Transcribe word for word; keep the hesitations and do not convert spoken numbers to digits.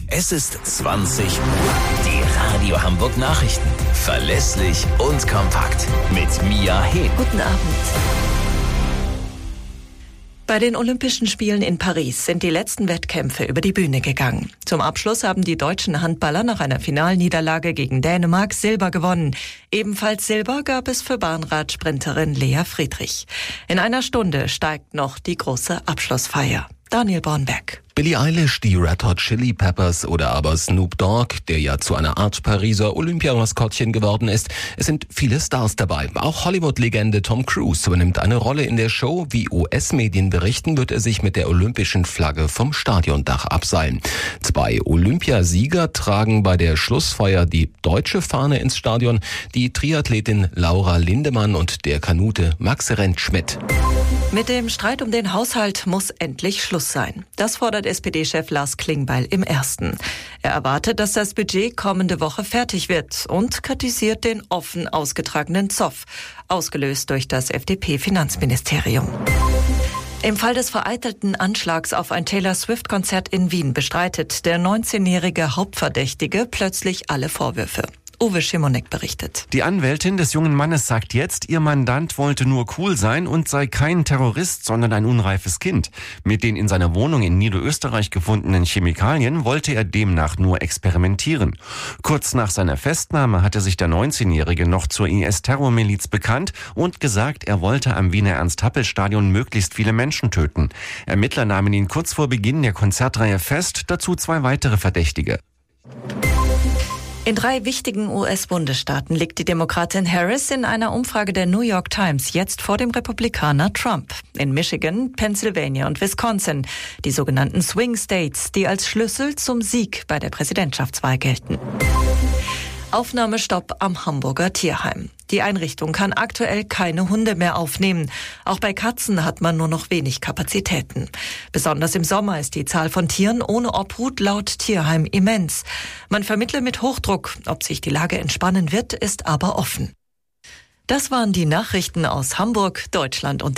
Es ist zwanzig Uhr. Die Radio Hamburg Nachrichten. Verlässlich und kompakt. Mit Mia Hehn. Guten Abend. Bei den Olympischen Spielen in Paris sind die letzten Wettkämpfe über die Bühne gegangen. Zum Abschluss haben die deutschen Handballer nach einer Finalniederlage gegen Dänemark Silber gewonnen. Ebenfalls Silber gab es für Bahnradsprinterin Lea Friedrich. In einer Stunde steigt noch die große Abschlussfeier. Daniel Bornberg. Billie Eilish, die Red Hot Chili Peppers oder aber Snoop Dogg, der ja zu einer Art Pariser Olympiamaskottchen geworden ist. Es sind viele Stars dabei. Auch Hollywood-Legende Tom Cruise übernimmt eine Rolle in der Show. Wie U S-Medien berichten, wird er sich mit der olympischen Flagge vom Stadiondach abseilen. Zwei Olympiasieger tragen bei der Schlussfeier die deutsche Fahne ins Stadion, die Triathletin Laura Lindemann und der Kanute Max Rentschmidt. Mit dem Streit um den Haushalt muss endlich Schluss sein. Das fordert S P D-Chef Lars Klingbeil im Ersten. Er erwartet, dass das Budget kommende Woche fertig wird und kritisiert den offen ausgetragenen Zoff, ausgelöst durch das F D P-Finanzministerium. Im Fall des vereitelten Anschlags auf ein Taylor Swift-Konzert in Wien bestreitet der neunzehnjährige Hauptverdächtige plötzlich alle Vorwürfe. Uwe Schimonek berichtet. Die Anwältin des jungen Mannes sagt jetzt, ihr Mandant wollte nur cool sein und sei kein Terrorist, sondern ein unreifes Kind. Mit den in seiner Wohnung in Niederösterreich gefundenen Chemikalien wollte er demnach nur experimentieren. Kurz nach seiner Festnahme hatte sich der neunzehnjährige noch zur I S-Terrormiliz bekannt und gesagt, er wollte am Wiener Ernst-Happel-Stadion möglichst viele Menschen töten. Ermittler nahmen ihn kurz vor Beginn der Konzertreihe fest, dazu zwei weitere Verdächtige. In drei wichtigen U S-Bundesstaaten liegt die Demokratin Harris in einer Umfrage der New York Times jetzt vor dem Republikaner Trump. In Michigan, Pennsylvania und Wisconsin, die sogenannten Swing States, die als Schlüssel zum Sieg bei der Präsidentschaftswahl gelten. Aufnahmestopp am Hamburger Tierheim. Die Einrichtung kann aktuell keine Hunde mehr aufnehmen. Auch bei Katzen hat man nur noch wenig Kapazitäten. Besonders im Sommer ist die Zahl von Tieren ohne Obhut laut Tierheim immens. Man vermittle mit Hochdruck. Ob sich die Lage entspannen wird, ist aber offen. Das waren die Nachrichten aus Hamburg, Deutschland und